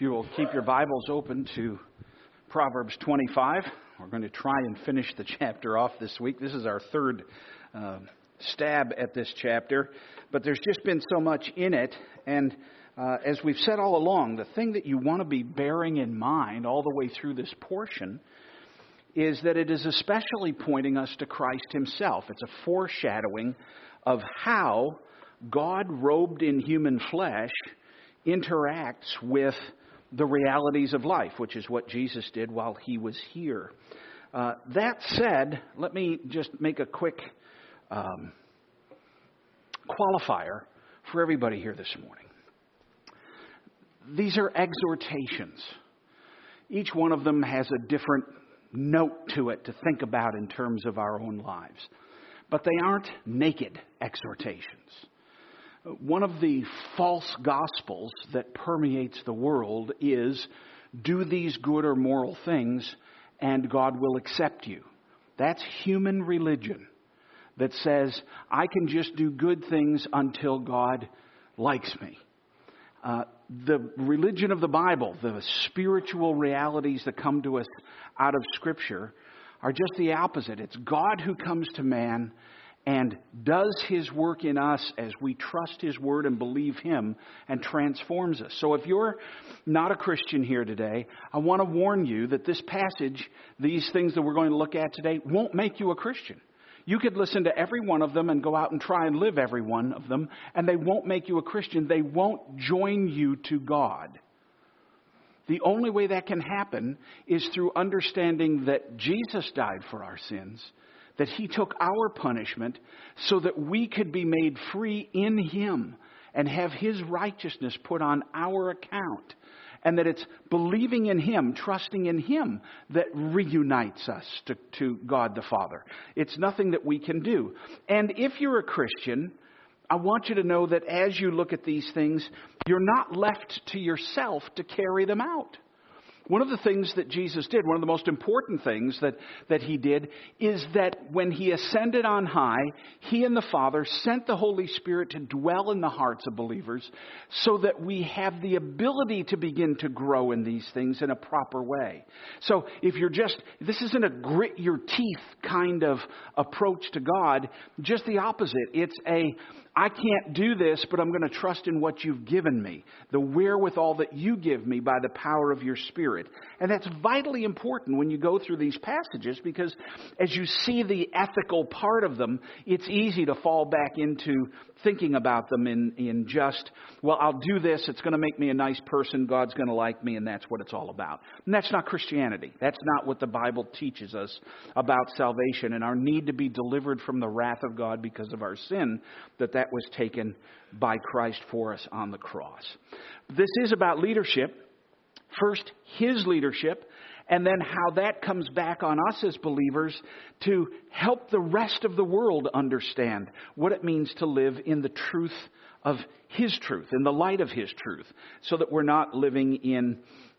If you will keep your Bibles open to Proverbs 25, we're going to try and finish the chapter off this week. This is our third stab at this chapter, but there's just been so much in it. And as we've said all along, the thing that you want to be bearing in mind all the way through this portion is that it is especially pointing us to Christ himself. It's a foreshadowing of how God, robed in human flesh, interacts with the realities of life, which is what Jesus did while he was here. That said, let me just make a quick qualifier for everybody here this morning. These are exhortations. Each one of them has a different note to it to think about in terms of our own lives. But they aren't naked exhortations. One of the false gospels that permeates the world is, do these good or moral things and God will accept you. That's human religion that says, I can just do good things until God likes me. The religion of the Bible, the spiritual realities that come to us out of Scripture, are just the opposite. It's God who comes to man and does his work in us as we trust his word and believe him and transforms us. So if you're not a Christian here today, I want to warn you that this passage, these things that we're going to look at today, won't make you a Christian. You could listen to every one of them and go out and try and live every one of them, and they won't make you a Christian. They won't join you to God. The only way that can happen is through understanding that Jesus died for our sins, that he took our punishment so that we could be made free in him and have his righteousness put on our account. And that it's believing in him, trusting in him, that reunites us to God the Father. It's nothing that we can do. And if you're a Christian, I want you to know that as you look at these things, you're not left to yourself to carry them out. One of the things that Jesus did, one of the most important things that he did, is that when he ascended on high, he and the Father sent the Holy Spirit to dwell in the hearts of believers so that we have the ability to begin to grow in these things in a proper way. So if this isn't a grit your teeth kind of approach to God, just the opposite. It's I can't do this, but I'm going to trust in what you've given me, the wherewithal that you give me by the power of your Spirit. And that's vitally important when you go through these passages, because as you see the ethical part of them, it's easy to fall back into thinking about them in just, well, I'll do this, it's going to make me a nice person, God's going to like me, and that's what it's all about. And that's not Christianity. That's not what the Bible teaches us about salvation and our need to be delivered from the wrath of God because of our sin, that was taken by Christ for us on the cross. This is about leadership. First, his leadership, and then how that comes back on us as believers to help the rest of the world understand what it means to live in the truth of his truth, in the light of his truth, so that we're not living in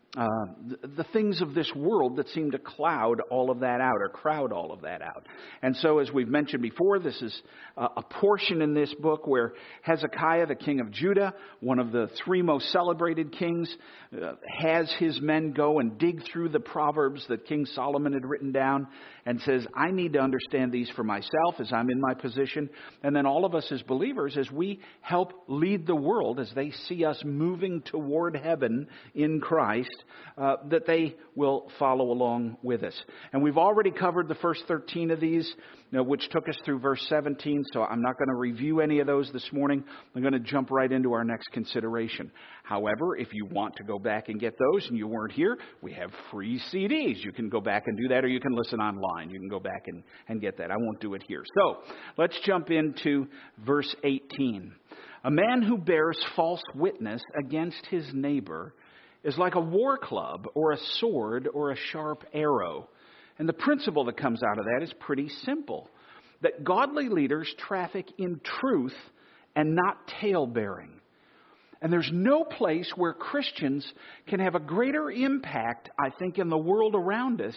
the things of this world that seem to cloud all of that out or crowd all of that out. And so, as we've mentioned before, this is a portion in this book where Hezekiah, the king of Judah, one of the three most celebrated kings, has his men go and dig through the Proverbs that King Solomon had written down and says, I need to understand these for myself as I'm in my position. And then all of us as believers, as we help lead the world, as they see us moving toward heaven in Christ, that they will follow along with us. And we've already covered the first 13 of these, which took us through verse 17, so I'm not going to review any of those this morning. I'm going to jump right into our next consideration. However, if you want to go back and get those and you weren't here, we have free CDs. You can go back and do that, or you can listen online. You can go back and get that. I won't do it here. So let's jump into verse 18. A man who bears false witness against his neighbor is like a war club or a sword or a sharp arrow. And the principle that comes out of that is pretty simple. That godly leaders traffic in truth and not tale-bearing. And there's no place where Christians can have a greater impact, I think, in the world around us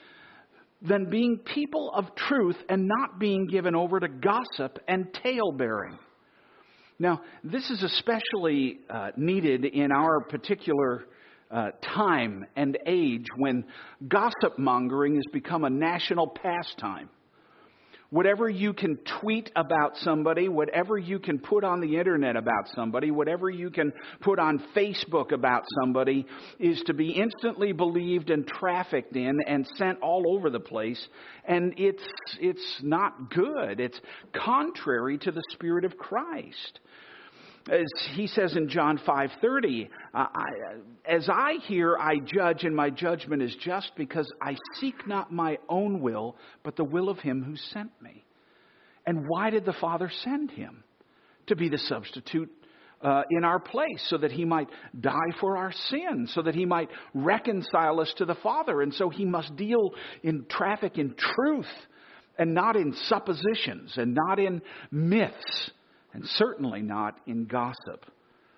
than being people of truth and not being given over to gossip and tale-bearing. Now, this is especially needed in our particular time and age when gossip mongering has become a national pastime. Whatever you can tweet about somebody, whatever you can put on the internet about somebody, whatever you can put on Facebook about somebody is to be instantly believed and trafficked in and sent all over the place. And it's not good. It's contrary to the Spirit of Christ. As he says in John 5:30, as I hear, I judge, and my judgment is just, because I seek not my own will, but the will of him who sent me. And why did the Father send him? To be the substitute in our place, so that he might die for our sins, so that he might reconcile us to the Father. And so he must deal in traffic in truth, and not in suppositions, and not in myths, and certainly not in gossip.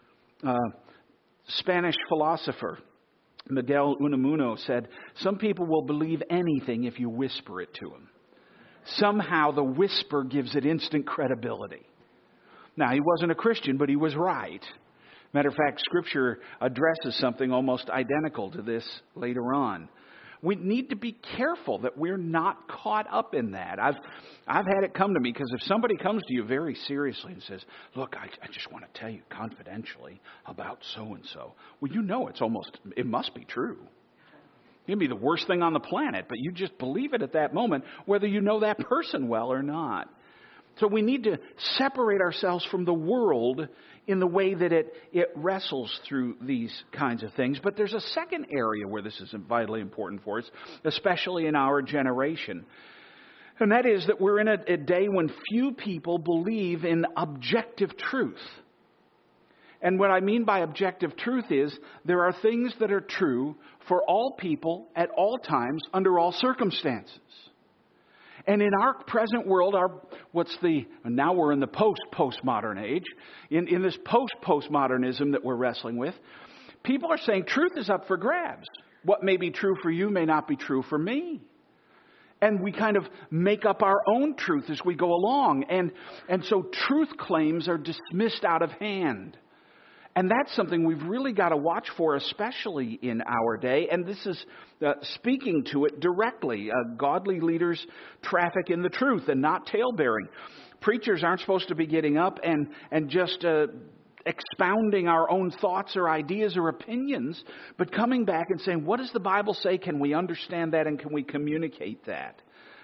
Spanish philosopher Miguel Unamuno said, "Some people will believe anything if you whisper it to them. Somehow the whisper gives it instant credibility." Now, he wasn't a Christian, but he was right. Matter of fact, Scripture addresses something almost identical to this later on. We need to be careful that we're not caught up in that. I've had it come to me, because if somebody comes to you very seriously and says, "Look, I just want to tell you confidentially about so-and-so." Well, you know it must be true. It can be the worst thing on the planet, but you just believe it at that moment, whether you know that person well or not. So we need to separate ourselves from the world in the way that it wrestles through these kinds of things. But there's a second area where this is vitally important for us, especially in our generation. And that is that we're in a day when few people believe in objective truth. And what I mean by objective truth is there are things that are true for all people at all times under all circumstances. And in our present world, now we're in the post-postmodern age. In this post-postmodernism that we're wrestling with, people are saying truth is up for grabs. What may be true for you may not be true for me. And we kind of make up our own truth as we go along. And so truth claims are dismissed out of hand. And that's something we've really got to watch for, especially in our day. And this is speaking to it directly. Godly leaders traffic in the truth and not talebearing. Preachers aren't supposed to be getting up and just expounding our own thoughts or ideas or opinions, but coming back and saying, what does the Bible say? Can we understand that, and can we communicate that?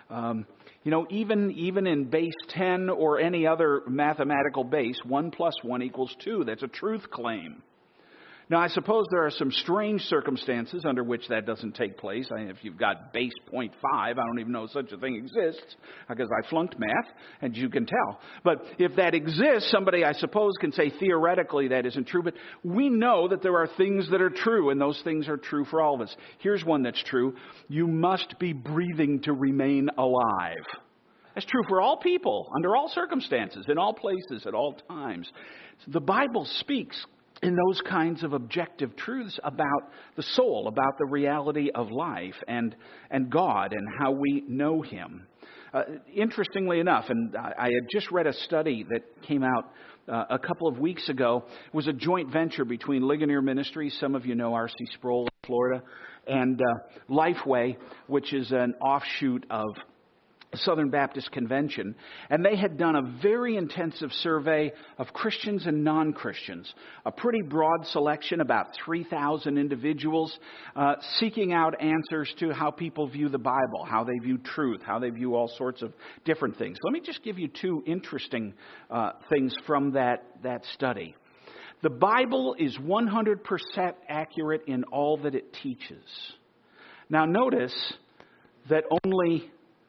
Even in base 10 or any other mathematical base, 1 + 1 = 2. That's a truth claim. Now, I suppose there are some strange circumstances under which that doesn't take place. If you've got base 0.5, I don't even know such a thing exists, because I flunked math, and you can tell. But if that exists, somebody, I suppose, can say theoretically that isn't true. But we know that there are things that are true, and those things are true for all of us. Here's one that's true. You must be breathing to remain alive. That's true for all people, under all circumstances, in all places, at all times. The Bible speaks in those kinds of objective truths about the soul, about the reality of life and God and how we know Him. Interestingly enough, and I had just read a study that came out a couple of weeks ago. It was a joint venture between Ligonier Ministries, some of you know R.C. Sproul in Florida, and Lifeway, which is an offshoot of Southern Baptist Convention, and they had done a very intensive survey of Christians and non-Christians, a pretty broad selection, about 3,000 individuals, seeking out answers to how people view the Bible, how they view truth, how they view all sorts of different things. Let me just give you two interesting things from that study. The Bible is 100% accurate in all that it teaches. Now notice that only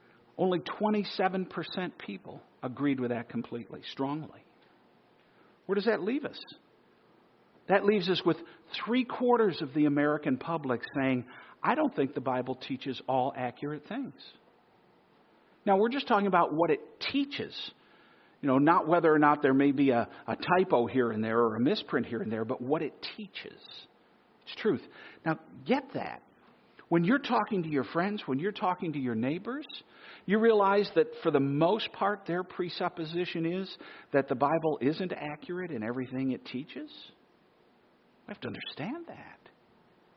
27% people agreed with that completely, strongly. Where does that leave us? That leaves us with 3/4 of the American public saying, I don't think the Bible teaches all accurate things. Now, we're just talking about what it teaches. Not whether or not there may be a typo here and there or a misprint here and there, but what it teaches. It's truth. Now, get that. When you're talking to your friends, when you're talking to your neighbors, you realize that for the most part, their presupposition is that the Bible isn't accurate in everything it teaches. We have to understand that.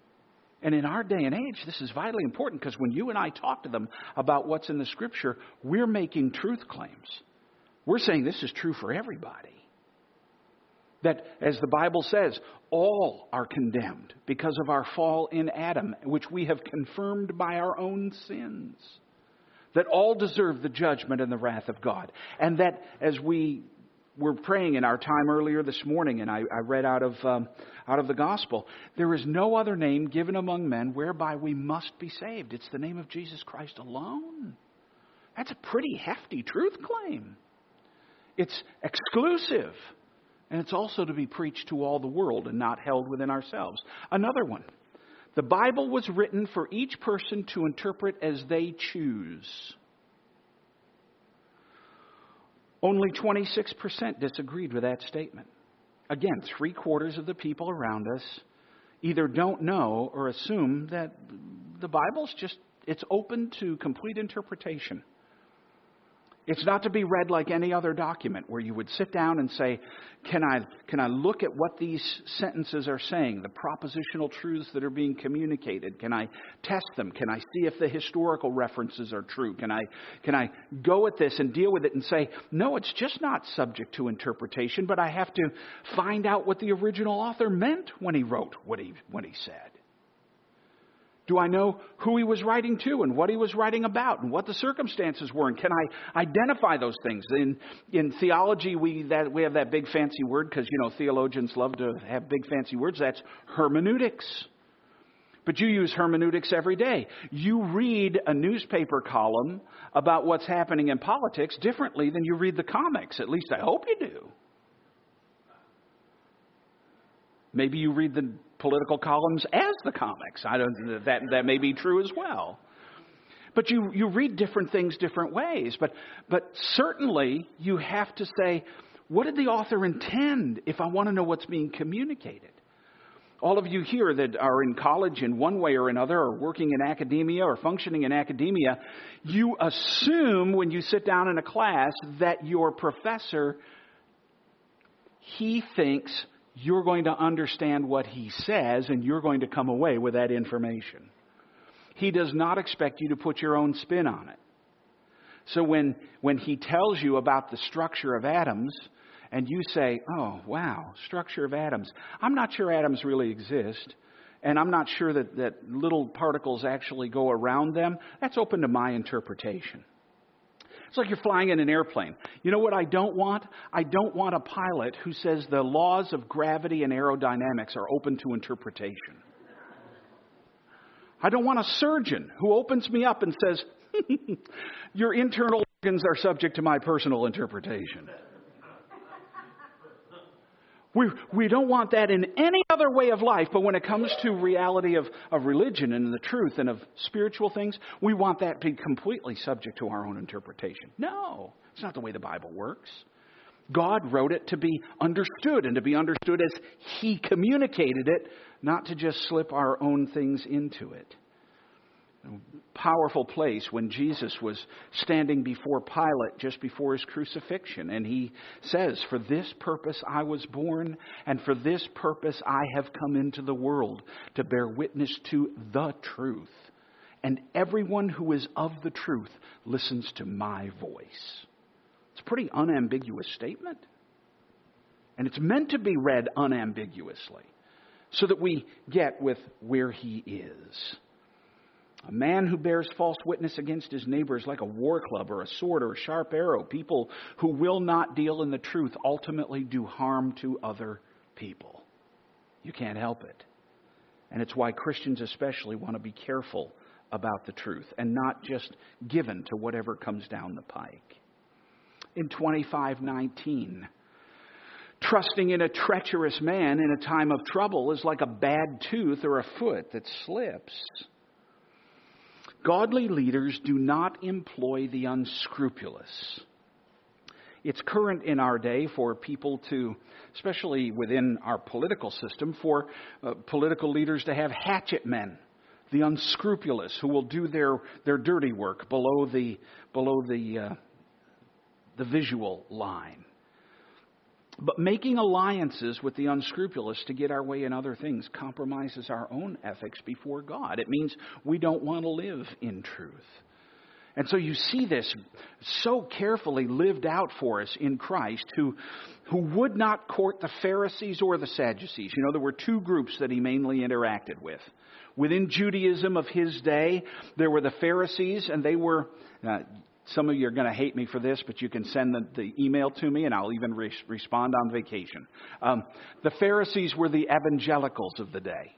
And in our day and age, this is vitally important, because when you and I talk to them about what's in the Scripture, we're making truth claims. We're saying this is true for everybody. That, as the Bible says, all are condemned because of our fall in Adam, which we have confirmed by our own sins. That all deserve the judgment and the wrath of God. And that, as we were praying in our time earlier this morning, and I read out of the gospel, there is no other name given among men whereby we must be saved. It's the name of Jesus Christ alone. That's a pretty hefty truth claim. It's exclusive. And it's also to be preached to all the world and not held within ourselves. Another one. The Bible was written for each person to interpret as they choose. Only 26% disagreed with that statement. Again, 3/4 of the people around us either don't know or assume that the Bible's it's open to complete interpretation. It's not to be read like any other document where you would sit down and say, can I look at what these sentences are saying, the propositional truths that are being communicated? Can I test them? Can I see if the historical references are true? Can I go at this and deal with it and say, no, it's just not subject to interpretation, but I have to find out what the original author meant when he wrote what he said. Do I know who he was writing to and what he was writing about and what the circumstances were? And can I identify those things? In theology, we have that big fancy word because, theologians love to have big fancy words. That's hermeneutics. But you use hermeneutics every day. You read a newspaper column about what's happening in politics differently than you read the comics. At least I hope you do. Maybe you read the political columns as the comics. That may be true as well. But you read different things different ways. But certainly you have to say, what did the author intend if I want to know what's being communicated? All of you here that are in college in one way or another, or working in academia or functioning in academia, you assume when you sit down in a class that your professor, he thinks you're going to understand what he says and you're going to come away with that information. He does not expect you to put your own spin on it. So when he tells you about the structure of atoms and you say, oh, wow, structure of atoms. I'm not sure atoms really exist. And I'm not sure that little particles actually go around them. That's open to my interpretation. It's like you're flying in an airplane. You know what I don't want? I don't want a pilot who says the laws of gravity and aerodynamics are open to interpretation. I don't want a surgeon who opens me up and says, your internal organs are subject to my personal interpretation. We don't want that in any other way of life, but when it comes to reality of religion and the truth and of spiritual things, we want that to be completely subject to our own interpretation. No, it's not the way the Bible works. God wrote it to be understood and to be understood as He communicated it, not to just slip our own things into it. Powerful place when Jesus was standing before Pilate just before his crucifixion. And he says, for this purpose I was born, and for this purpose I have come into the world, to bear witness to the truth. And everyone who is of the truth listens to my voice. It's a pretty unambiguous statement. And it's meant to be read unambiguously so that we get with where he is. A man who bears false witness against his neighbor is like a war club or a sword or a sharp arrow. People who will not deal in the truth ultimately do harm to other people. You can't help it. And it's why Christians especially want to be careful about the truth and not just given to whatever comes down the pike. In 25:19, trusting in a treacherous man in a time of trouble is like a bad tooth or a foot that slips. Godly leaders do not employ the unscrupulous. It's current in our day for people to, especially within our political system, for political leaders to have hatchet men, the unscrupulous, who will do their dirty work below the visual line. But making alliances with the unscrupulous to get our way in other things compromises our own ethics before God. It means we don't want to live in truth. And so you see this so carefully lived out for us in Christ, who would not court the Pharisees or the Sadducees. You know, there were two groups that he mainly interacted with. Within Judaism of his day, there were the Pharisees, and they were... some of you are going to hate me for this, but you can send the email to me, and I'll even respond on vacation. The Pharisees were the evangelicals of the day.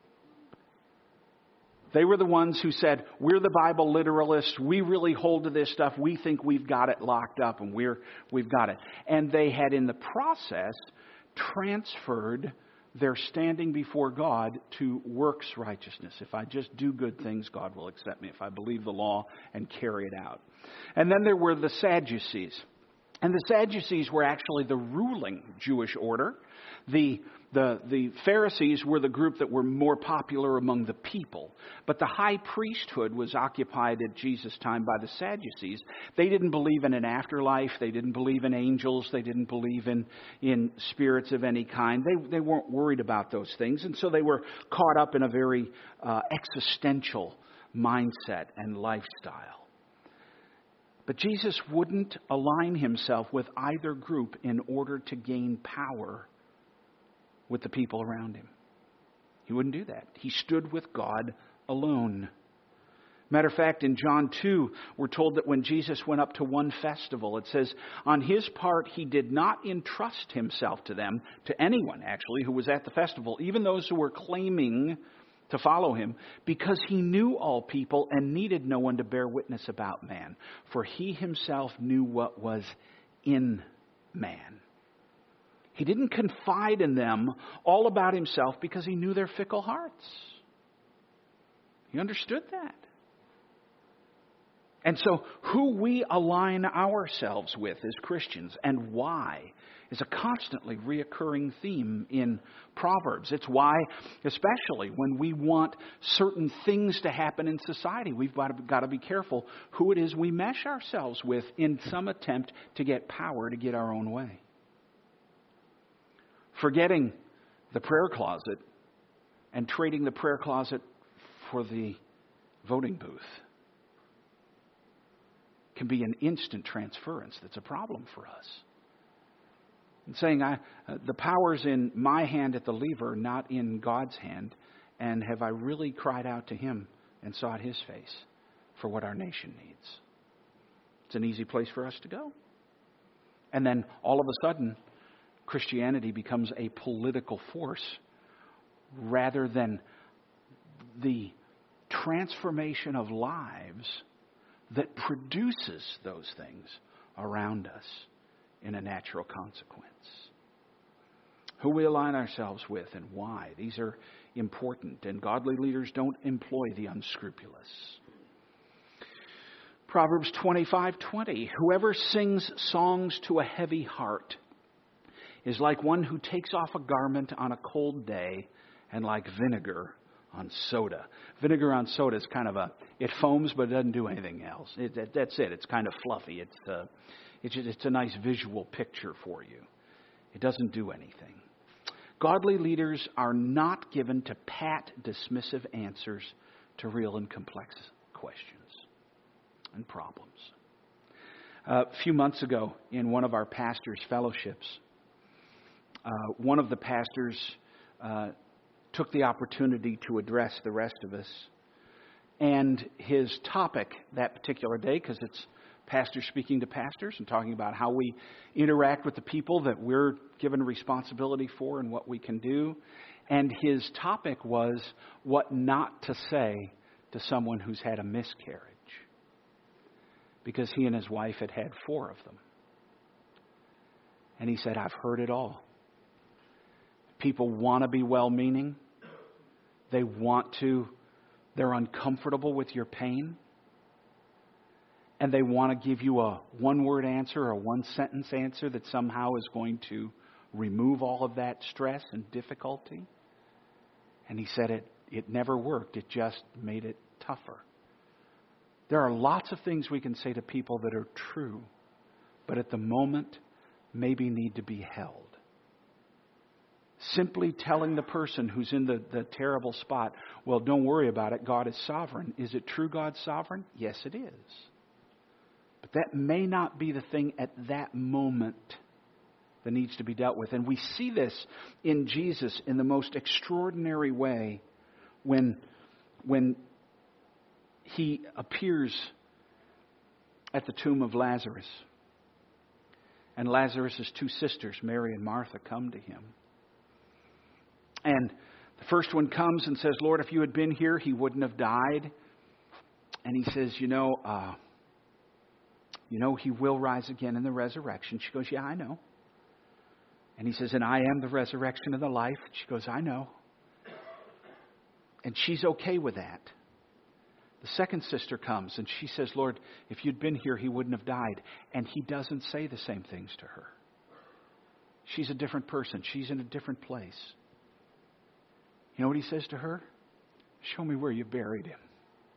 They were the ones who said, we're the Bible literalists. We really hold to this stuff. We think we've got it locked up, and we've got it. And they had, in the process, transferred their standing before God to works righteousness. If I just do good things, God will accept me. If I believe the law and carry it out. And then there were the Sadducees. And the Sadducees were actually the ruling Jewish order. The Pharisees were the group that were more popular among the people. But the high priesthood was occupied at Jesus' time by the Sadducees. They didn't believe in an afterlife. They didn't believe in angels. They didn't believe in spirits of any kind. They weren't worried about those things. And so they were caught up in a very existential mindset and lifestyle. But Jesus wouldn't align himself with either group in order to gain power with the people around him. He wouldn't do that. He stood with God alone. Matter of fact, in John 2, we're told that when Jesus went up to one festival, it says, on his part, he did not entrust himself to them, to anyone actually, who was at the festival, even those who were claiming to follow him, because he knew all people and needed no one to bear witness about man, for he himself knew what was in man. He didn't confide in them all about himself because he knew their fickle hearts. He understood that. And so who we align ourselves with as Christians and why is a constantly reoccurring theme in Proverbs. It's why, especially when we want certain things to happen in society, we've got to be careful who it is we mesh ourselves with in some attempt to get power to get our own way. Forgetting the prayer closet and trading the prayer closet for the voting booth can be an instant transference that's a problem for us. And saying, the power's in my hand at the lever, not in God's hand. And have I really cried out to him and sought his face for what our nation needs? It's an easy place for us to go. And then all of a sudden, Christianity becomes a political force rather than the transformation of lives that produces those things around us in a natural consequence. Who we align ourselves with and why. These are important, and godly leaders don't employ the unscrupulous. Proverbs 25:20. Whoever sings songs to a heavy heart is like one who takes off a garment on a cold day and like vinegar on soda. Vinegar on soda is kind of it foams but it doesn't do anything else. That's it. It's kind of fluffy. It's a nice visual picture for you. It doesn't do anything. Godly leaders are not given to pat, dismissive answers to real and complex questions and problems. A few months ago, in one of our pastors' fellowships, one of the pastors took the opportunity to address the rest of us. And his topic that particular day, because it's pastors speaking to pastors and talking about how we interact with the people that we're given responsibility for and what we can do. And his topic was what not to say to someone who's had a miscarriage. Because he and his wife had had 4 of them. And he said, I've heard it all. People want to be well-meaning. They're uncomfortable with your pain. And they want to give you a one-word answer or a one-sentence answer that somehow is going to remove all of that stress and difficulty. And he said it never worked. It just made it tougher. There are lots of things we can say to people that are true, but at the moment maybe need to be held. Simply telling the person who's in the terrible spot, well, don't worry about it. God is sovereign. Is it true God's sovereign? Yes, it is. But that may not be the thing at that moment that needs to be dealt with. And we see this in Jesus in the most extraordinary way when he appears at the tomb of Lazarus. And Lazarus' two sisters, Mary and Martha, come to him. And the first one comes and says, Lord, if you had been here, he wouldn't have died. And he says, you know, he will rise again in the resurrection. She goes, yeah, I know. And he says, and I am the resurrection and the life. She goes, I know. And she's okay with that. The second sister comes and she says, Lord, if you'd been here, he wouldn't have died. And he doesn't say the same things to her. She's a different person. She's in a different place. You know what he says to her? Show me where you buried him.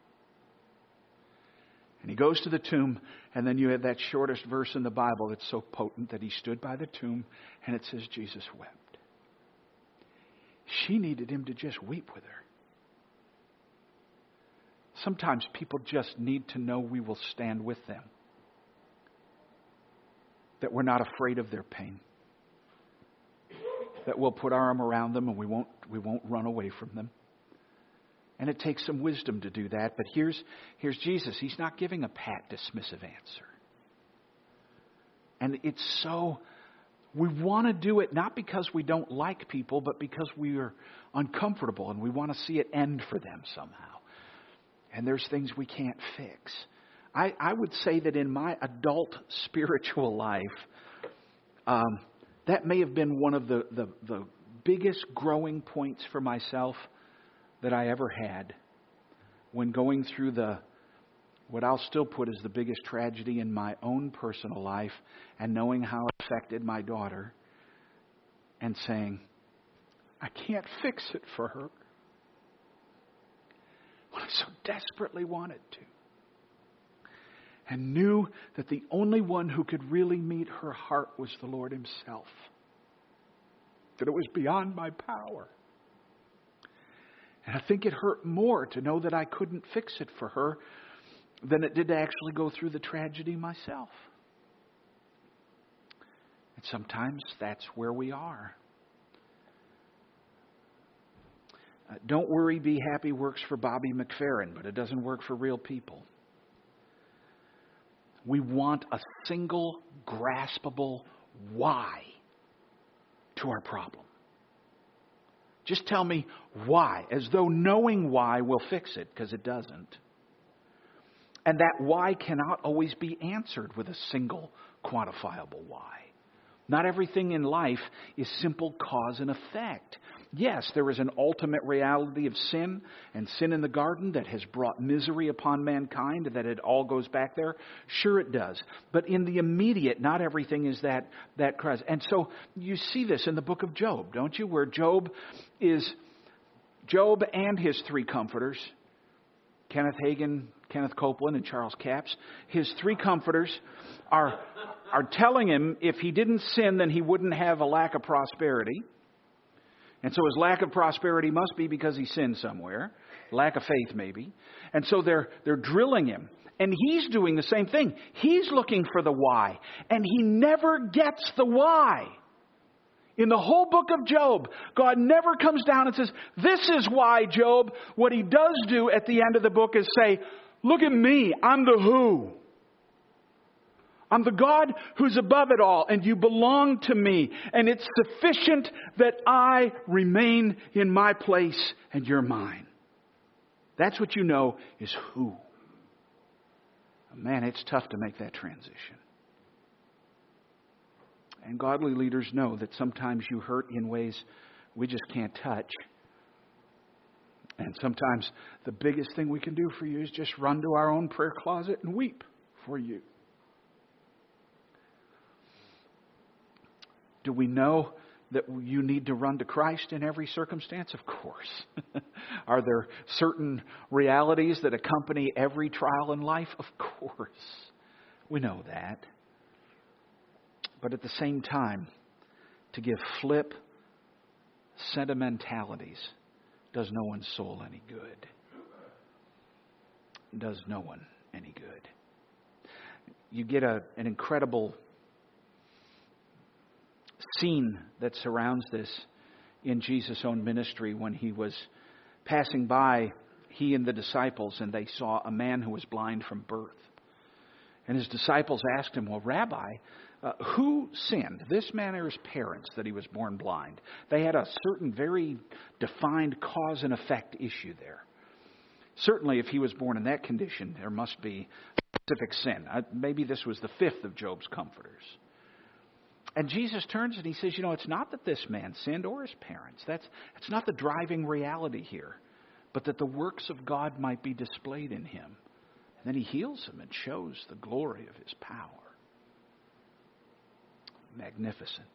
And he goes to the tomb, and then you have that shortest verse in the Bible that's so potent that he stood by the tomb, and it says Jesus wept. She needed him to just weep with her. Sometimes people just need to know we will stand with them. That we're not afraid of their pain. That we'll put our arm around them and we won't run away from them. And it takes some wisdom to do that. But here's Jesus. He's not giving a pat, dismissive answer. And it's so, we want to do it not because we don't like people, but because we are uncomfortable and we want to see it end for them somehow. And there's things we can't fix. I would say that in my adult spiritual life, that may have been one of the biggest growing points for myself that I ever had when going through what I'll still put as the biggest tragedy in my own personal life, and knowing how it affected my daughter and saying, I can't fix it for her when I so desperately wanted to. And knew that the only one who could really meet her heart was the Lord himself. That it was beyond my power. And I think it hurt more to know that I couldn't fix it for her than it did to actually go through the tragedy myself. And sometimes that's where we are. Don't worry, be happy works for Bobby McFerrin, but it doesn't work for real people. We want a single, graspable why to our problem. Just tell me why, as though knowing why will fix it, because it doesn't. And that why cannot always be answered with a single, quantifiable why. Not everything in life is simple cause and effect. Yes, there is an ultimate reality of sin and sin in the garden that has brought misery upon mankind, that it all goes back there. Sure it does. But in the immediate, not everything is that cause. And so you see this in the book of Job, don't you? Where Job and his three comforters, Kenneth Hagin, Kenneth Copeland, and Charles Capps, his three comforters are telling him if he didn't sin, then he wouldn't have a lack of prosperity. And so his lack of prosperity must be because he sinned somewhere. Lack of faith, maybe. And so they're drilling him. And he's doing the same thing. He's looking for the why. And he never gets the why. In the whole book of Job, God never comes down and says, this is why, Job. What he does do at the end of the book is say, look at me. I'm the who. I'm the God who's above it all, and you belong to me. And it's sufficient that I remain in my place and you're mine. That's what you know is who. Man, it's tough to make that transition. And godly leaders know that sometimes you hurt in ways we just can't touch. And sometimes the biggest thing we can do for you is just run to our own prayer closet and weep for you. Do we know that you need to run to Christ in every circumstance? Of course. Are there certain realities that accompany every trial in life? Of course. We know that. But at the same time, to give flip sentimentalities does no one's soul any good. Does no one any good. You get an incredible scene that surrounds this in Jesus' own ministry when he was passing by, he and the disciples, and they saw a man who was blind from birth. And his disciples asked him, well, Rabbi, who sinned, this man or his parents, that he was born blind? They had a certain very defined cause and effect issue there. Certainly, if he was born in that condition, there must be a specific sin. Maybe this was the fifth of Job's comforters. And Jesus turns and he says, it's not that this man sinned or his parents. That's not the driving reality here, but that the works of God might be displayed in him. And then he heals him and shows the glory of his power. Magnificent.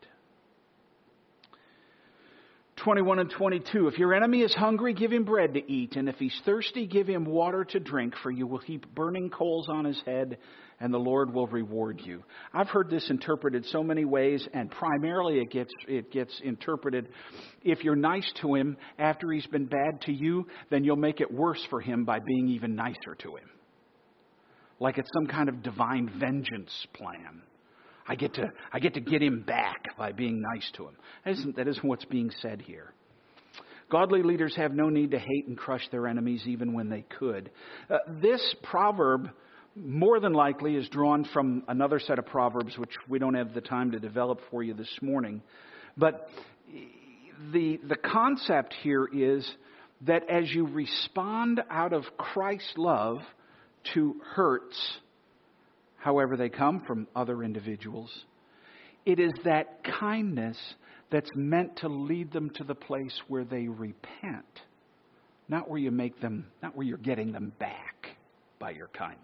21 and 22. If your enemy is hungry, give him bread to eat. And if he's thirsty, give him water to drink. For you will heap burning coals on his head, and the Lord will reward you. I've heard this interpreted so many ways, and primarily it gets interpreted, if you're nice to him after he's been bad to you, then you'll make it worse for him by being even nicer to him. Like it's some kind of divine vengeance plan. I get to get him back by being nice to him. That isn't what's being said here. Godly leaders have no need to hate and crush their enemies even when they could. This proverb more than likely is drawn from another set of proverbs which we don't have the time to develop for you this morning. But the concept here is that as you respond out of Christ's love to hurts, however they come from other individuals, it is that kindness that's meant to lead them to the place where they repent, not where you're getting them back by your kindness.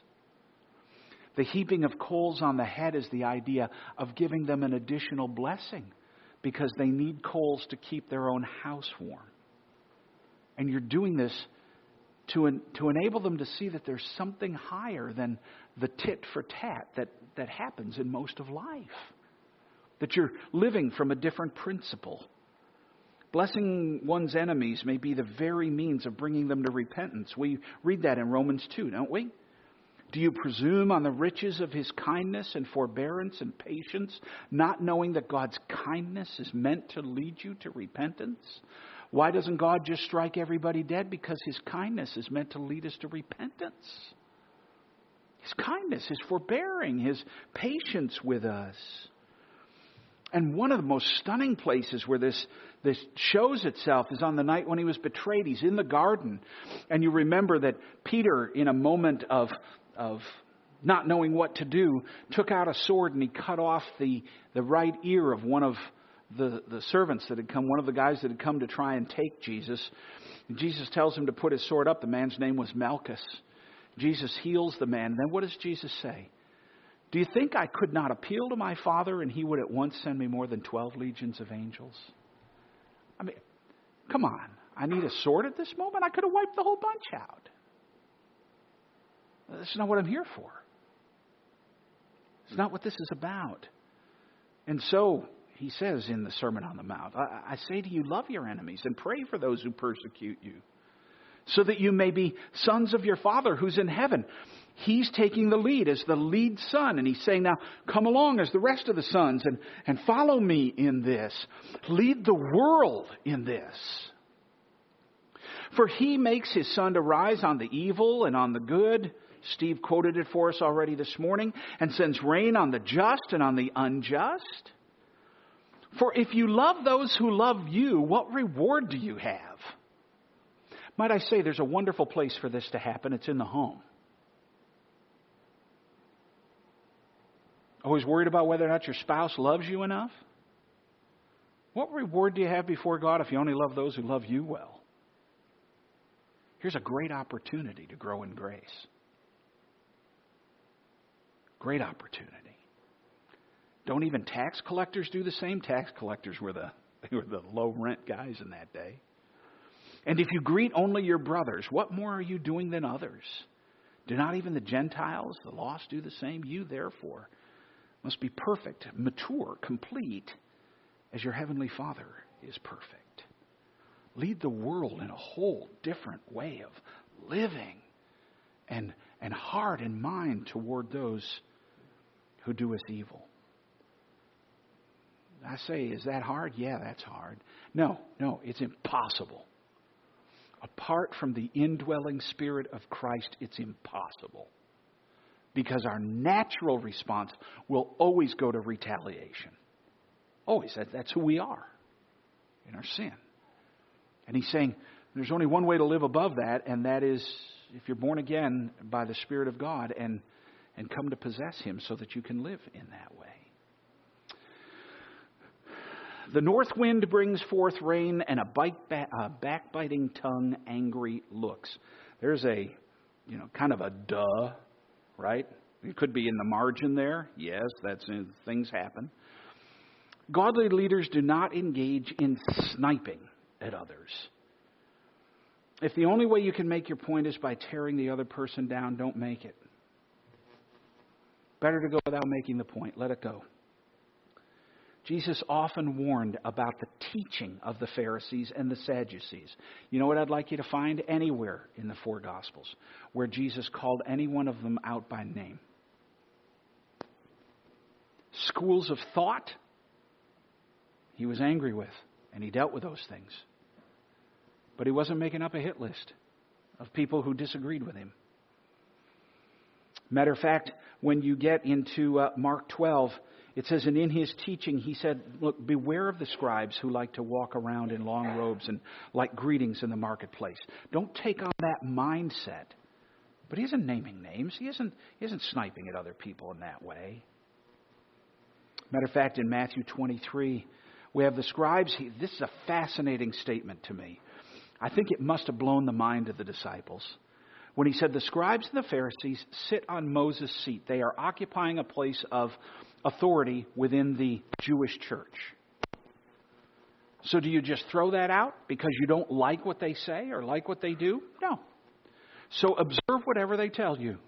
The heaping of coals on the head is the idea of giving them an additional blessing because they need coals to keep their own house warm. And you're doing this to enable them to see that there's something higher than the tit for tat that happens in most of life. That you're living from a different principle. Blessing one's enemies may be the very means of bringing them to repentance. We read that in Romans 2, don't we? Do you presume on the riches of his kindness and forbearance and patience, not knowing that God's kindness is meant to lead you to repentance? Why doesn't God just strike everybody dead? Because his kindness is meant to lead us to repentance. His kindness, his forbearing, his patience with us. And one of the most stunning places where this shows itself is on the night when he was betrayed. He's in the garden. And you remember that Peter, in a moment of not knowing what to do, took out a sword and he cut off the right ear of one of the servants that had come, one of the guys that had come to try and take Jesus. And Jesus tells him to put his sword up. The man's name was Malchus. Jesus heals the man. And then what does Jesus say? Do you think I could not appeal to my Father and he would at once send me more than 12 legions of angels? I mean, come on. I need a sword at this moment? I could have wiped the whole bunch out. That's not what I'm here for. It's not what this is about. And so, he says in the Sermon on the Mount, I say to you, love your enemies and pray for those who persecute you, so that you may be sons of your Father who's in heaven. He's taking the lead as the lead son, and he's saying, now come along as the rest of the sons and follow me in this. Lead the world in this. For he makes his sun to rise on the evil and on the good. Steve quoted it for us already this morning. And sends rain on the just and on the unjust. For if you love those who love you, what reward do you have? Might I say there's a wonderful place for this to happen. It's in the home. Always worried about whether or not your spouse loves you enough? What reward do you have before God if you only love those who love you well? Here's a great opportunity to grow in grace. Great opportunity. Don't even tax collectors do the same? Tax collectors were the low rent guys in that day. And if you greet only your brothers, what more are you doing than others? Do not even the Gentiles, the lost, do the same? You, therefore, must be perfect, mature, complete, as your heavenly Father is perfect. lead the world in a whole different way of living and heart and mind toward those who do us evil. I say, is that hard? Yeah, that's hard. No, it's impossible. Apart from the indwelling Spirit of Christ, it's impossible. Because our natural response will always go to retaliation. Always. That's who we are in our sin. And he's saying there's only one way to live above that, and that is if you're born again by the Spirit of God and come to possess Him so that you can live in that way. The north wind brings forth rain, and a backbiting tongue angry looks. There's a, kind of a duh, right? It could be in the margin there. Yes, things happen. Godly leaders do not engage in sniping at others. If the only way you can make your point is by tearing the other person down, don't make it. Better to go without making the point. Let it go. Jesus often warned about the teaching of the Pharisees and the Sadducees. You know what I'd like you to find? Anywhere in the four Gospels where Jesus called any one of them out by name. Schools of thought He was angry with, and He dealt with those things. But He wasn't making up a hit list of people who disagreed with Him. Matter of fact, when you get into Mark 12, it says, and in His teaching, He said, look, beware of the scribes who like to walk around in long robes and like greetings in the marketplace. Don't take on that mindset. But He isn't naming names. He isn't sniping at other people in that way. Matter of fact, in Matthew 23, we have the scribes. This is a fascinating statement to me. I think it must have blown the mind of the disciples. When He said, the scribes and the Pharisees sit on Moses' seat. They are occupying a place of authority within the Jewish church. So do you just throw that out because you don't like what they say or like what they do? No. So observe whatever they tell you.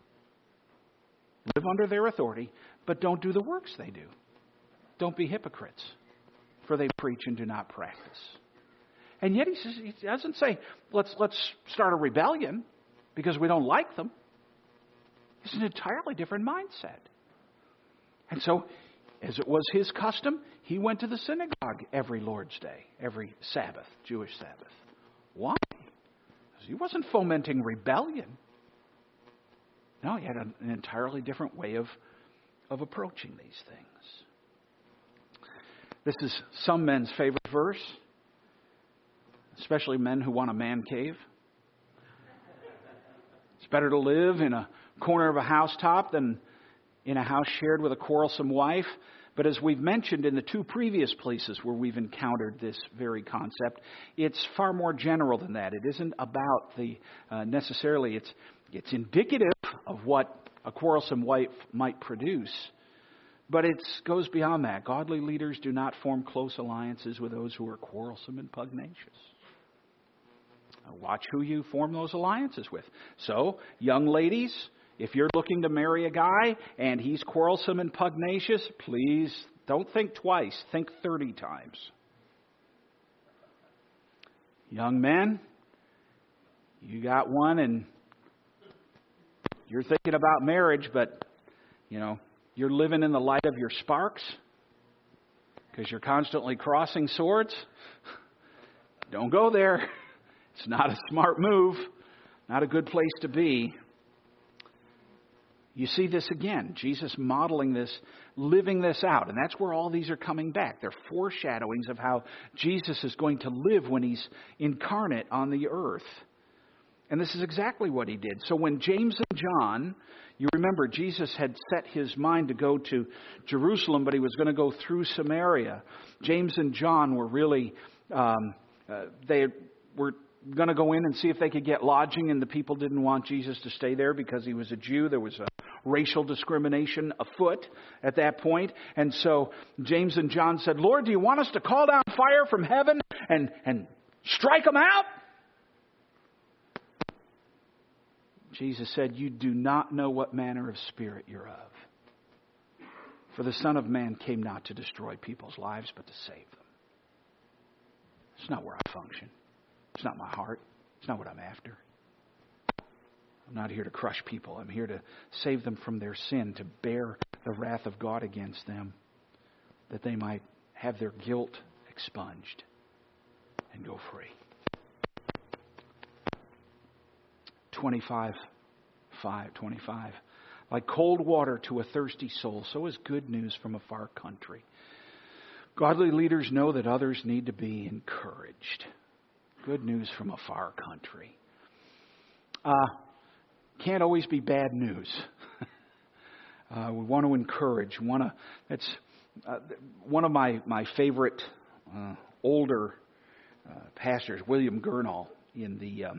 Live under their authority, but don't do the works they do. Don't be hypocrites, for they preach and do not practice. And yet He doesn't say, let's start a rebellion because we don't like them. It's an entirely different mindset. And so, as it was His custom, He went to the synagogue every Lord's Day, every Sabbath, Jewish Sabbath. Why? Because He wasn't fomenting rebellion. No, He had an entirely different way of approaching these things. This is some men's favorite verse, especially men who want a man cave. It's better to live in a corner of a housetop than in a house shared with a quarrelsome wife. But as we've mentioned in the two previous places where we've encountered this very concept, it's far more general than that. It isn't about the necessarily. It's indicative of what a quarrelsome wife might produce. But it goes beyond that. Godly leaders do not form close alliances with those who are quarrelsome and pugnacious. Watch who you form those alliances with. So, young ladies, if you're looking to marry a guy and he's quarrelsome and pugnacious, please don't think twice. Think 30 times. Young men, you got one and you're thinking about marriage, but, you're living in the light of your sparks because you're constantly crossing swords. Don't go there. It's not a smart move. Not a good place to be. You see this again. Jesus modeling this, living this out. And that's where all these are coming back. They're foreshadowings of how Jesus is going to live when He's incarnate on the earth. And this is exactly what He did. So when James and John, you remember Jesus had set His mind to go to Jerusalem, but He was going to go through Samaria. James and John were really, they were going to go in and see if they could get lodging, and the people didn't want Jesus to stay there because He was a Jew. There was a racial discrimination afoot at that point. And so James and John said, Lord, do you want us to call down fire from heaven and strike them out? Jesus said, you do not know what manner of spirit you're of. For the Son of Man came not to destroy people's lives, but to save them. It's not where I function. It's not my heart. It's not what I'm after. I'm not here to crush people. I'm here to save them from their sin, to bear the wrath of God against them, that they might have their guilt expunged and go free. 25. Like cold water to a thirsty soul, so is good news from a far country. Godly leaders know that others need to be encouraged. Good news from a far country. Can't always be bad news. We want to encourage. That's one of my favorite older pastors, William Gurnall, in the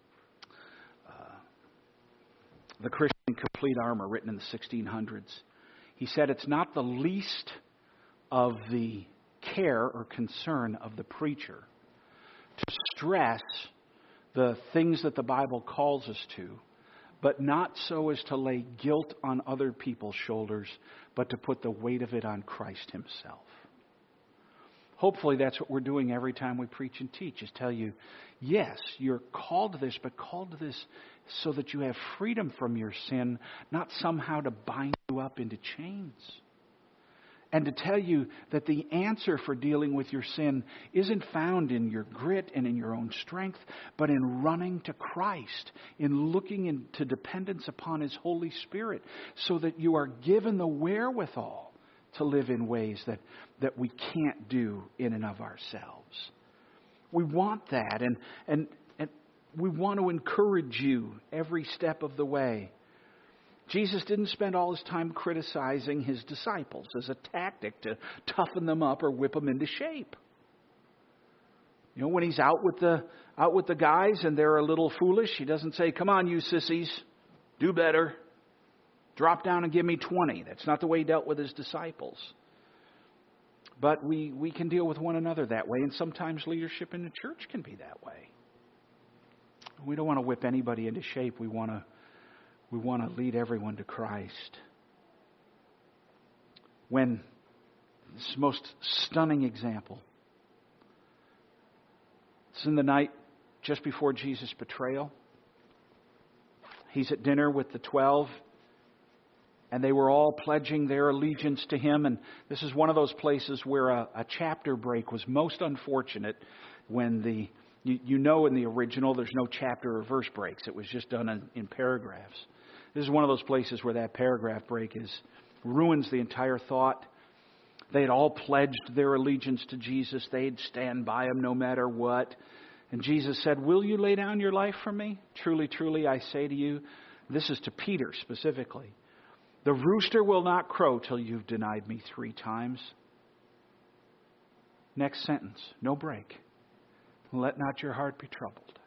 Christian Complete Armor, written in the 1600s. He said it's not the least of the care or concern of the preacher to stress the things that the Bible calls us to, but not so as to lay guilt on other people's shoulders, but to put the weight of it on Christ Himself. Hopefully that's what we're doing every time we preach and teach, is tell you, yes, you're called to this, but called to this so that you have freedom from your sin, not somehow to bind you up into chains. And to tell you that the answer for dealing with your sin isn't found in your grit and in your own strength, but in running to Christ, in looking into dependence upon His Holy Spirit, so that you are given the wherewithal to live in ways that we can't do in and of ourselves. We want that, and we want to encourage you every step of the way. Jesus didn't spend all His time criticizing His disciples as a tactic to toughen them up or whip them into shape. You know, when He's out with the guys and they're a little foolish, He doesn't say, "Come on, you sissies, do better. Drop down and give me 20. That's not the way He dealt with His disciples. But we can deal with one another that way, and sometimes leadership in the church can be that way. We don't want to whip anybody into shape. We want to lead everyone to Christ. When this most stunning example, it's in the night just before Jesus' betrayal. He's at dinner with the 12, and they were all pledging their allegiance to Him. And this is one of those places where a chapter break was most unfortunate, when you know in the original there's no chapter or verse breaks. It was just done in paragraphs. This is one of those places where that paragraph break ruins the entire thought. They had all pledged their allegiance to Jesus. They'd stand by Him no matter what. And Jesus said, "Will you lay down your life for me? Truly, truly, I say to you," this is to Peter specifically, "the rooster will not crow till you've denied me 3 times. Next sentence, no break. "Let not your heart be troubled."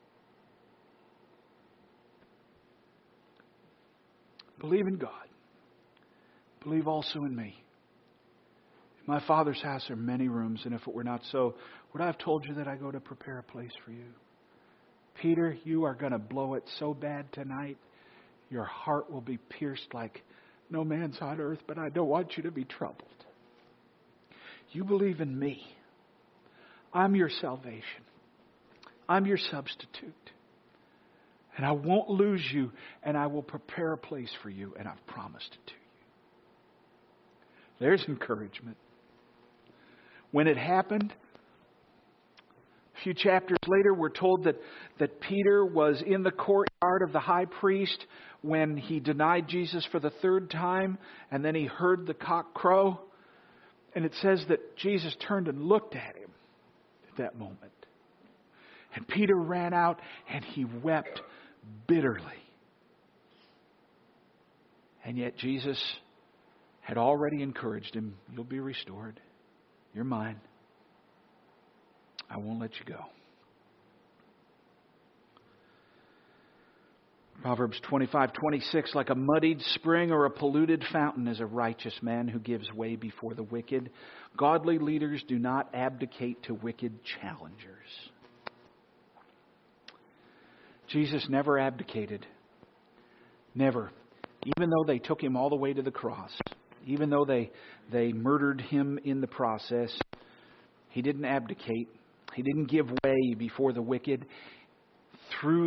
Believe in God. Believe also in me. In my Father's house are many rooms, and if it were not so, would I have told you that I go to prepare a place for you? Peter, you are going to blow it so bad tonight, your heart will be pierced like no man's on earth, but I don't want you to be troubled. You believe in me. I'm your salvation. I'm your substitute. And I won't lose you, and I will prepare a place for you, and I've promised it to you. There's encouragement. When it happened, a few chapters later, we're told that Peter was in the courtyard of the high priest when he denied Jesus for the 3rd time, and then he heard the cock crow. And it says that Jesus turned and looked at him at that moment. And Peter ran out and he wept bitterly. And yet Jesus had already encouraged him. "You'll be restored. You're mine. I won't let you go." Proverbs 25:26, "Like a muddied spring or a polluted fountain is a righteous man who gives way before the wicked." Godly leaders do not abdicate to wicked challengers. Jesus never abdicated. Never. Even though they took Him all the way to the cross, even though they murdered Him in the process, He didn't abdicate. He didn't give way before the wicked. Through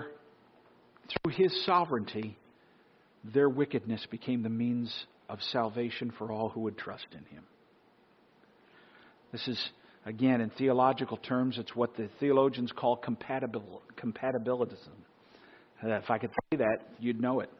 His sovereignty, their wickedness became the means of salvation for all who would trust in Him. This is, again, in theological terms, it's what the theologians call compatibilism. If I could say that, you'd know it.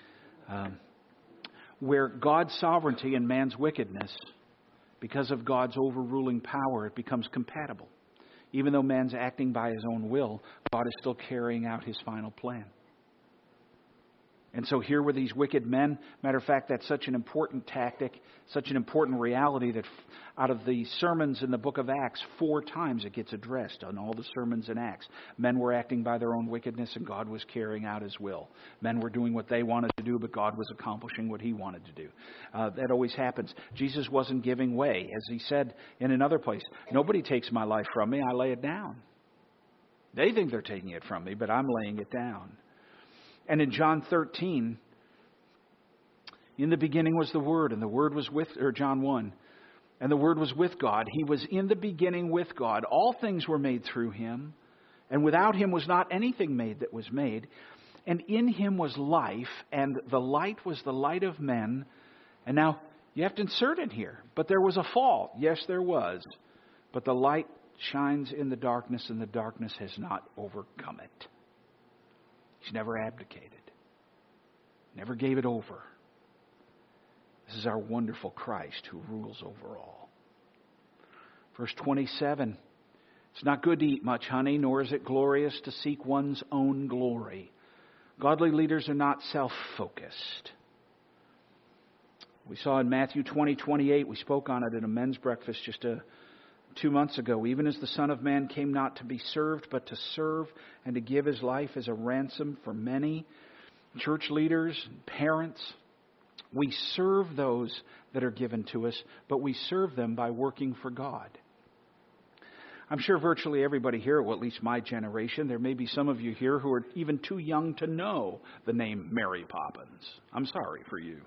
Where God's sovereignty and man's wickedness, because of God's overruling power, it becomes compatible. Even though man's acting by his own will, God is still carrying out His final plan. And so here were these wicked men. Matter of fact, that's such an important tactic, such an important reality that out of the sermons in the book of Acts, 4 times it gets addressed on all the sermons in Acts. Men were acting by their own wickedness and God was carrying out His will. Men were doing what they wanted to do, but God was accomplishing what He wanted to do. That always happens. Jesus wasn't giving way. As He said in another place, nobody takes my life from me, I lay it down. They think they're taking it from me, but I'm laying it down. And in John 13, in the beginning was the Word, and the Word was with, or John 1, and the Word was with God. He was in the beginning with God. All things were made through Him, and without Him was not anything made that was made. And in Him was life, and the light was the light of men. And now, you have to insert in here, but there was a fall. Yes, there was. But the light shines in the darkness, and the darkness has not overcome it. He's never abdicated. Never gave it over. This is our wonderful Christ who rules over all. Verse 27. It's not good to eat much honey, nor is it glorious to seek one's own glory. Godly leaders are not self-focused. We saw in Matthew 20:28, we spoke on it at a men's breakfast just 2 months ago. Even as the Son of Man came not to be served, but to serve and to give His life as a ransom for many. Church leaders, parents, we serve those that are given to us, but we serve them by working for God. I'm sure virtually everybody here, well, at least my generation, there may be some of you here who are even too young to know the name Mary Poppins. I'm sorry for you.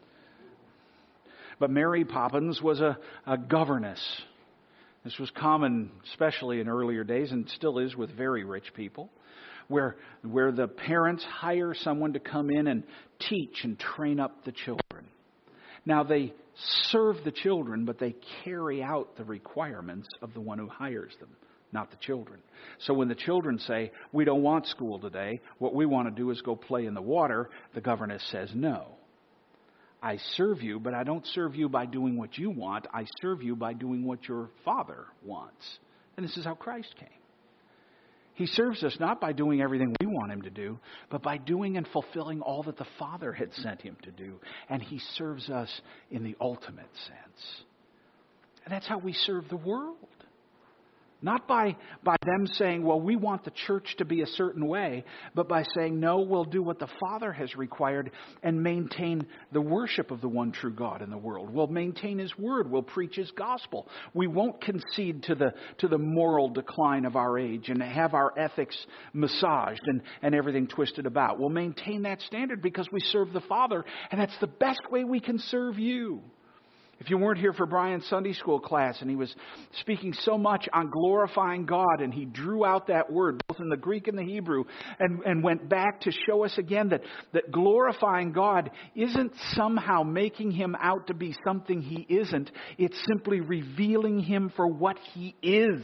But Mary Poppins was a governess. This was common, especially in earlier days, and still is with very rich people, where the parents hire someone to come in and teach and train up the children. Now, they serve the children, but they carry out the requirements of the one who hires them, not the children. So when the children say, we don't want school today, what we want to do is go play in the water, the governess says no. I serve you, but I don't serve you by doing what you want. I serve you by doing what your Father wants. And this is how Christ came. He serves us not by doing everything we want Him to do, but by doing and fulfilling all that the Father had sent Him to do. And He serves us in the ultimate sense. And that's how we serve the world. Not by them saying, well, we want the church to be a certain way, but by saying, no, we'll do what the Father has required and maintain the worship of the one true God in the world. We'll maintain His word. We'll preach His gospel. We won't concede to the moral decline of our age and have our ethics massaged and everything twisted about. We'll maintain that standard because we serve the Father, and that's the best way we can serve you. If you weren't here for Brian's Sunday school class, and he was speaking so much on glorifying God, and he drew out that word, both in the Greek and the Hebrew, and went back to show us again that glorifying God isn't somehow making Him out to be something He isn't. It's simply revealing Him for what He is.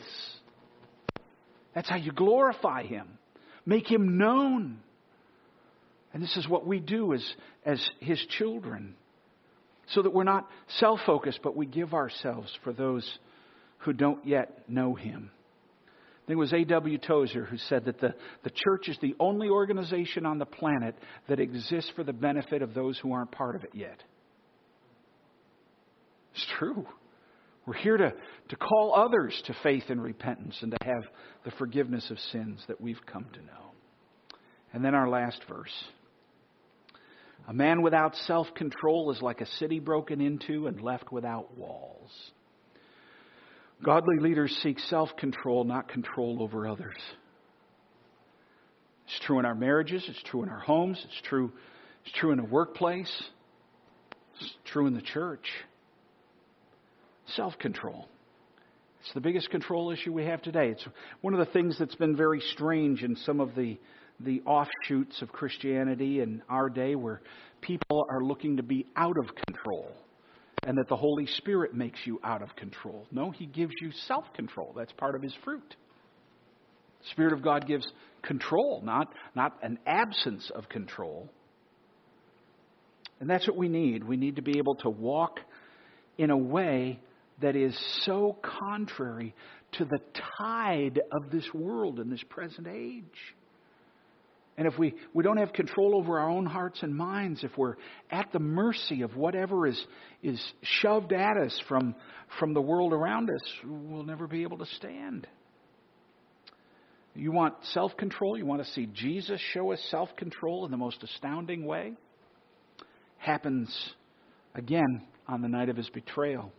That's how you glorify Him. Make Him known. And this is what we do as His children. So that we're not self-focused, but we give ourselves for those who don't yet know Him. I think it was A.W. Tozer who said that the church is the only organization on the planet that exists for the benefit of those who aren't part of it yet. It's true. We're here to call others to faith and repentance and to have the forgiveness of sins that we've come to know. And then our last verse. A man without self-control is like a city broken into and left without walls. Godly leaders seek self-control, not control over others. It's true in our marriages. It's true in our homes. It's true in the workplace. It's true in the church. Self-control. It's the biggest control issue we have today. It's one of the things that's been very strange in some of the offshoots of Christianity in our day, where people are looking to be out of control, and that the Holy Spirit makes you out of control. No, He gives you self-control. That's part of His fruit. The Spirit of God gives control, not an absence of control. And that's what we need. We need to be able to walk in a way that is so contrary to the tide of this world in this present age. And if we don't have control over our own hearts and minds, if we're at the mercy of whatever is shoved at us from the world around us, we'll never be able to stand. You want self-control? You want to see Jesus show us self-control in the most astounding way? Happens again on the night of His betrayal.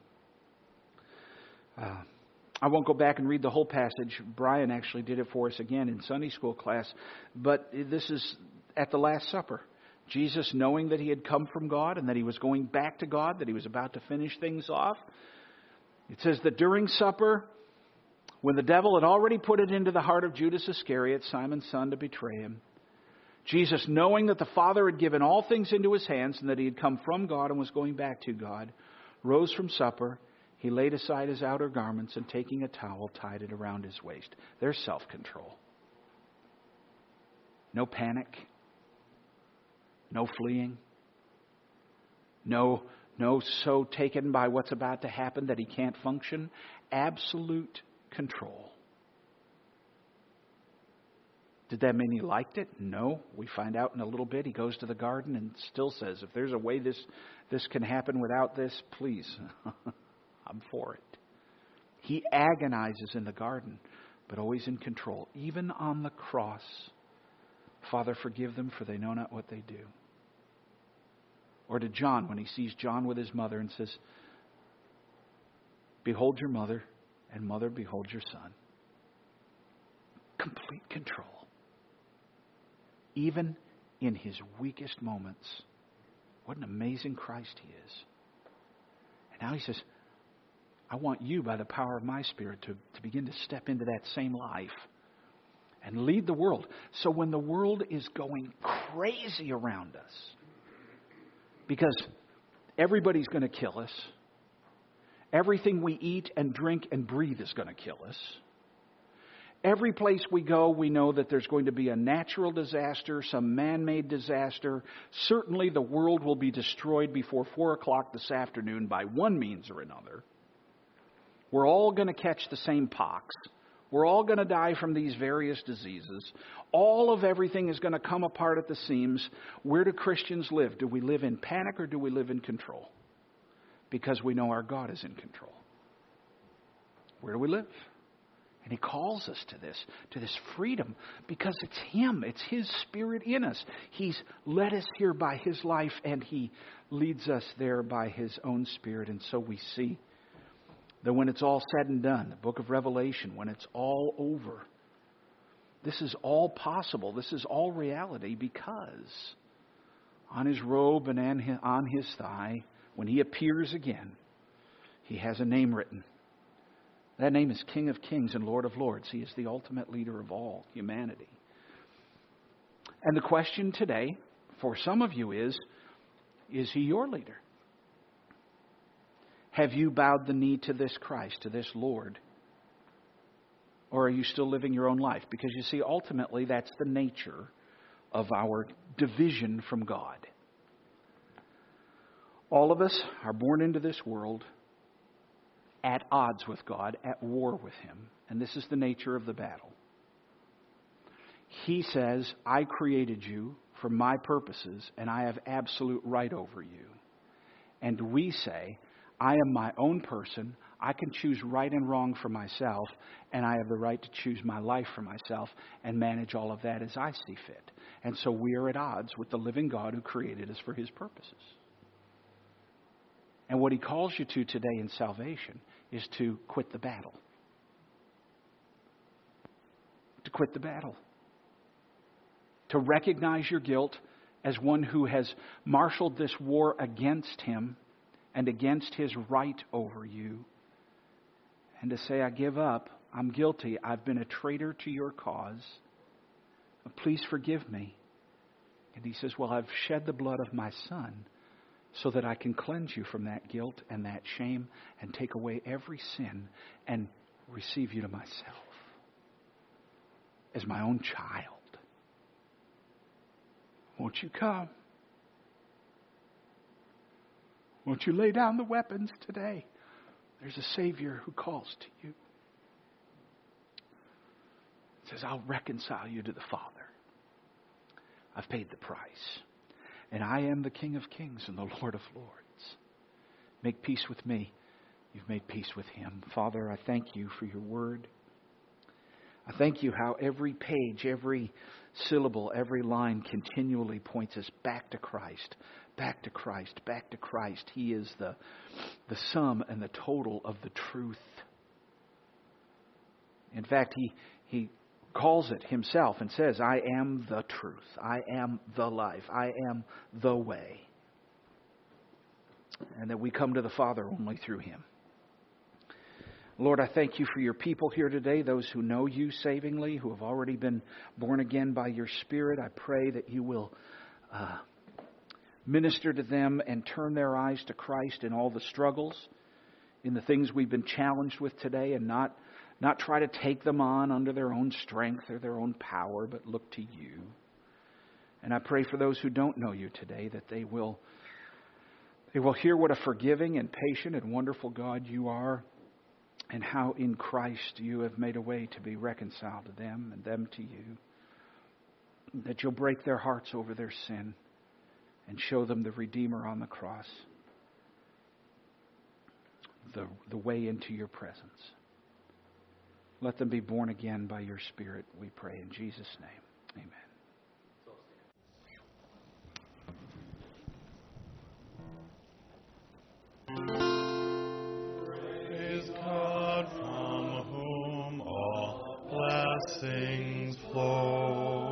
I won't go back and read the whole passage. Brian actually did it for us again in Sunday school class. But this is at the Last Supper. Jesus, knowing that He had come from God and that He was going back to God, that He was about to finish things off. It says that during supper, when the devil had already put it into the heart of Judas Iscariot, Simon's son, to betray Him, Jesus, knowing that the Father had given all things into His hands and that He had come from God and was going back to God, rose from supper. He laid aside His outer garments and, taking a towel, tied it around His waist. There's self-control. No panic. No fleeing. No so taken by what's about to happen that he can't function. Absolute control. Did that mean He liked it? No. We find out in a little bit. He goes to the garden and still says, if there's a way this can happen without this, please. I'm for it. He agonizes in the garden, but always in control. Even on the cross, Father, forgive them, for they know not what they do. Or to John, when he sees John with his mother and says, behold your mother, and mother, behold your son. Complete control. Even in His weakest moments. What an amazing Christ He is. And now He says, I want you, by the power of my Spirit, to begin to step into that same life and lead the world. So when the world is going crazy around us, because everybody's going to kill us, everything we eat and drink and breathe is going to kill us. Every place we go, we know that there's going to be a natural disaster, some man-made disaster. Certainly the world will be destroyed before 4 o'clock this afternoon by one means or another. We're all going to catch the same pox. We're all going to die from these various diseases. All of everything is going to come apart at the seams. Where do Christians live? Do we live in panic or do we live in control? Because we know our God is in control. Where do we live? And He calls us to this freedom, because it's Him. It's His Spirit in us. He's led us here by His life, and He leads us there by His own Spirit. And so we see that when it's all said and done, the book of Revelation, when it's all over, this is all possible. This is all reality, because on His robe and on His thigh, when He appears again, He has a name written. That name is King of Kings and Lord of Lords. He is the ultimate leader of all humanity. And the question today for some of you is He your leader? Have you bowed the knee to this Christ, to this Lord? Or are you still living your own life? Because you see, ultimately, that's the nature of our division from God. All of us are born into this world at odds with God, at war with Him. And this is the nature of the battle. He says, I created you for my purposes, and I have absolute right over you. And we say, I am my own person. I can choose right and wrong for myself, and I have the right to choose my life for myself and manage all of that as I see fit. And so we are at odds with the living God who created us for His purposes. And what He calls you to today in salvation is to quit the battle. To quit the battle. To recognize your guilt as one who has marshaled this war against Him and against His right over you. and to say, I give up. I'm guilty. I've been a traitor to your cause. Please forgive me. And he says, well, I've shed the blood of my Son so that I can cleanse you from that guilt and that shame and take away every sin and receive you to myself as my own child. Won't you come? Won't you lay down the weapons today? There's a Savior who calls to you. He says, I'll reconcile you to the Father. I've paid the price. And I am the King of Kings and the Lord of Lords. Make peace with me. You've made peace with Him. Father, I thank you for your word. I thank you how every page, every syllable, every line continually points us back to Christ, back to Christ, back to Christ. He is the sum and the total of the truth. In fact, he calls it himself and says, I am the truth. I am the life. I am the way. And that we come to the Father only through Him. Lord, I thank you for your people here today, those who know you savingly, who have already been born again by your Spirit. I pray that you will minister to them and turn their eyes to Christ in all the struggles, in the things we've been challenged with today, and not try to take them on under their own strength or their own power, but look to you. And I pray for those who don't know you today that they will hear what a forgiving and patient and wonderful God you are, and how in Christ you have made a way to be reconciled to them and them to you. That you'll break their hearts over their sin and show them the Redeemer on the cross, the way into your presence. Let them be born again by your Spirit, we pray in Jesus' name. Amen. God from whom all blessings flow.